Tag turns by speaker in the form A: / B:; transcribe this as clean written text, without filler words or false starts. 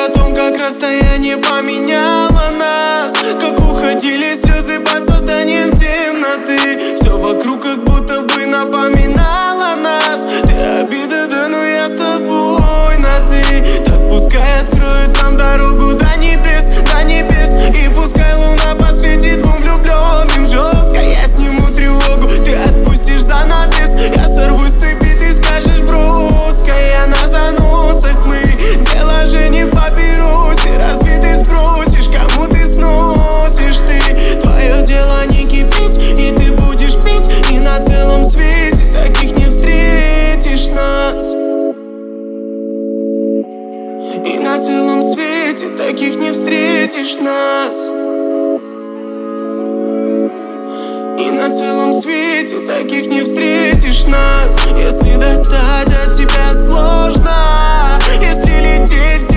A: о том, как расстояние поменяло нас, как уходили слезы под созданием темноты. Все вокруг как будто бы напоминало нас. Ты обида, да, но я с тобой на ты. Так пускай откроет нам дорогу до небес, до небес. И пускай луна посветит двум влюбленным жестко. Я сниму тревогу, ты отпустишь занавес. Я сорвусь с цепи, ты скажешь броско. Я на заносах, мы дело же не в папиросе. Разве ты спросишь, кому ты сносишь ты? Твое дело не кипеть, и ты будешь пить. И на целом свете таких не встретишь нас. И на целом свете таких не встретишь нас. И на целом свете таких не встретишь нас. Если достать от тебя сложно, если лететь